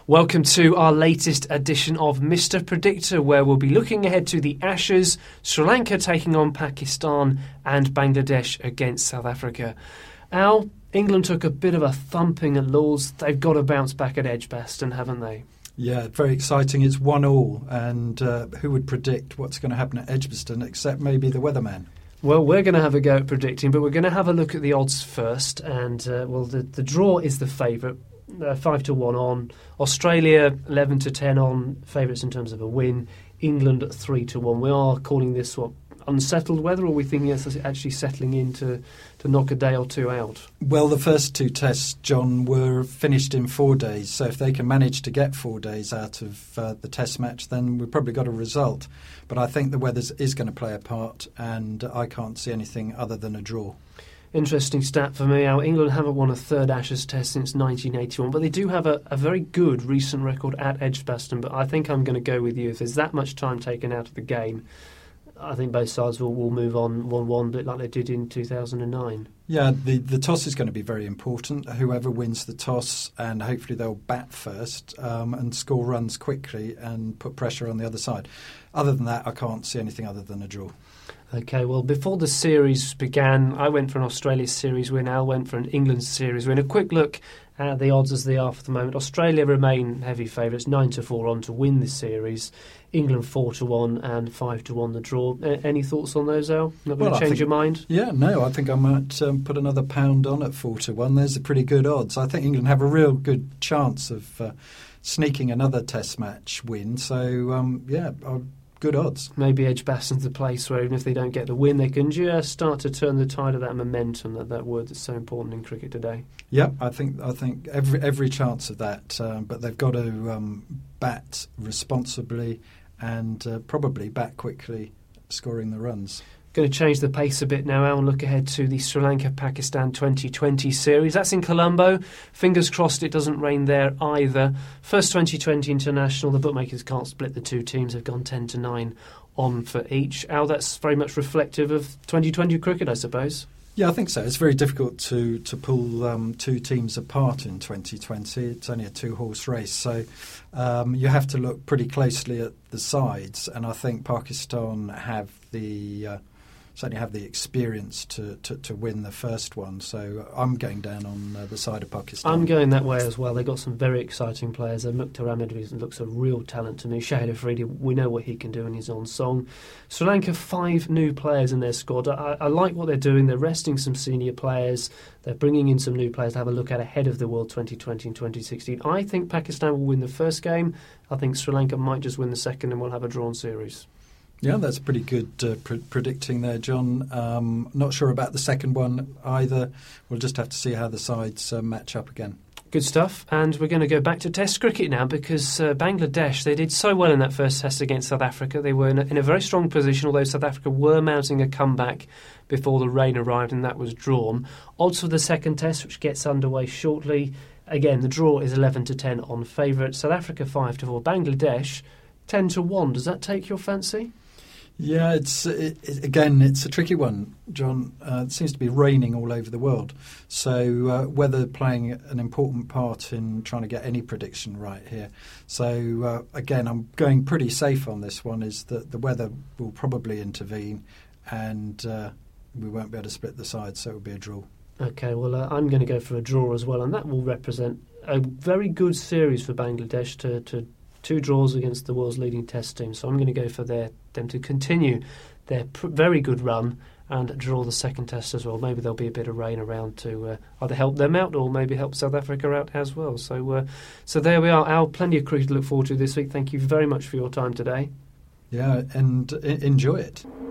Welcome to our latest edition of Mr. Predictor, where we'll be looking ahead to the Ashes, Sri Lanka taking on Pakistan and Bangladesh against South Africa. Al, England took a bit of a thumping at Lord's. They've got to bounce back at Edgbaston, haven't they? Yeah, very exciting. It's 1-1, and who would predict what's going to happen at Edgbaston except maybe the weatherman? Well, we're going to have a go at predicting, but we're going to have a look at the odds first. And, the draw is the favourite. 5-1 on. Australia 11-10 on favourites in terms of a win. England 3-1. We are calling this unsettled weather, or are we thinking it's actually settling in to knock a day or two out? Well, the first two tests, John, were finished in 4 days. So if they can manage to get 4 days out of the test match, then we've probably got a result. But I think the weather is going to play a part, and I can't see anything other than a draw. Interesting stat for me. England haven't won a third Ashes test since 1981, but they do have a very good recent record at Edgbaston. But I think I'm going to go with you. If there's that much time taken out of the game, I think both sides will move on 1-1, a bit like they did in 2009. Yeah, the toss is going to be very important. Whoever wins the toss, and hopefully they'll bat first and score runs quickly and put pressure on the other side. Other than that, I can't see anything other than a draw. OK, well, before the series began, I went for an Australia series win. Al went for an England series win. A quick look at the odds as they are for the moment. Australia remain heavy favourites, 9-4 on to win this series. England 4-1 and 5-1 the draw. Any thoughts on those, Al? Not going to change your mind? Yeah, no, I think I might put another £1 on at 4-1. There's a pretty good odds. I think England have a real good chance of sneaking another Test match win. So, good odds. Maybe Edgbaston's the place where even if they don't get the win, they can just start to turn the tide of that momentum, that word that's so important in cricket today. Yeah, I think every chance of that, but they've got to bat responsibly and probably bat quickly, scoring the runs. Going to change the pace a bit now, Al, and look ahead to the Sri Lanka-Pakistan 2020 series. That's in Colombo. Fingers crossed it doesn't rain there either. First 2020 international. The bookmakers can't split the two teams. They've gone 10-9 on for each. Al, that's very much reflective of 2020 cricket, I suppose. Yeah, I think so. It's very difficult to pull two teams apart in 2020. It's only a two-horse race, so you have to look pretty closely at the sides. And I think Pakistan have certainly have the experience to win the first one. So I'm going down on the side of Pakistan. I'm going that way as well. They've got some very exciting players. Mukhtar Ahmed looks a real talent to me. Shahid Afridi, we know what he can do when he's on song. Sri Lanka, 5 new players in their squad. I like what they're doing. They're resting some senior players. They're bringing in some new players to have a look at ahead of the World 2020 and 2016. I think Pakistan will win the first game. I think Sri Lanka might just win the second and we'll have a drawn series. Yeah, that's pretty good predicting there, John. Not sure about the second one either. We'll just have to see how the sides match up again. Good stuff. And we're going to go back to Test cricket now because Bangladesh, they did so well in that first Test against South Africa. They were in a very strong position, although South Africa were mounting a comeback before the rain arrived and that was drawn. Odds for the second Test, which gets underway shortly. Again, the draw is 11-10 on favourite. South Africa 5-4. Bangladesh 10-1. Does that take your fancy? Yeah, it's a tricky one, John. It seems to be raining all over the world. So weather playing an important part in trying to get any prediction right here. So again, I'm going pretty safe on this one, is that the weather will probably intervene and we won't be able to split the sides, so it will be a draw. OK, well, I'm going to go for a draw as well, and that will represent a very good series for Bangladesh to 2 draws against the world's leading Test team. So I'm going to go for them to continue their very good run and draw the second Test as well. Maybe there'll be a bit of rain around to either help them out or maybe help South Africa out as well. So there we are, Al. Plenty of cricket to look forward to this week. Thank you very much for your time today. Yeah, and enjoy it.